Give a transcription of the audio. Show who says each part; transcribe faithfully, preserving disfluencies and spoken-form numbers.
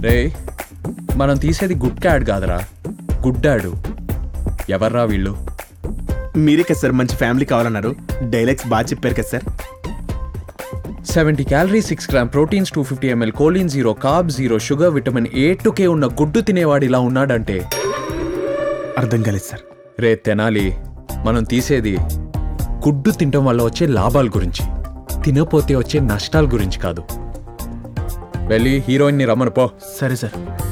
Speaker 1: రే మనం తీసేది good ad కాదురా, గుడ్ యాడ్. ఎవర్రా వీళ్ళు?
Speaker 2: మీరే కదా సార్ మంచి ఫ్యామిలీ కావాలన్నారు, డైలాగ్స్ బాగా చెప్పారు కదా sir.
Speaker 1: Seventy calorie, six gram proteins, two fifty ML choline, zero carb, zero sugar, vitamin A to K ఉన్న గుడ్డు తినేవాడు ఇలా ఉన్నాడంటే
Speaker 2: అర్థం కాలేదు సార్.
Speaker 1: రే తెనాలి, మనం తీసేది గుడ్డు తినటం వల్ల వచ్చే లాభాల గురించి, తినపోతే వచ్చే నష్టాల గురించి కాదు. వెళ్ళి హీరోయిన్ని రమ్మను పో.
Speaker 2: సరే సార్.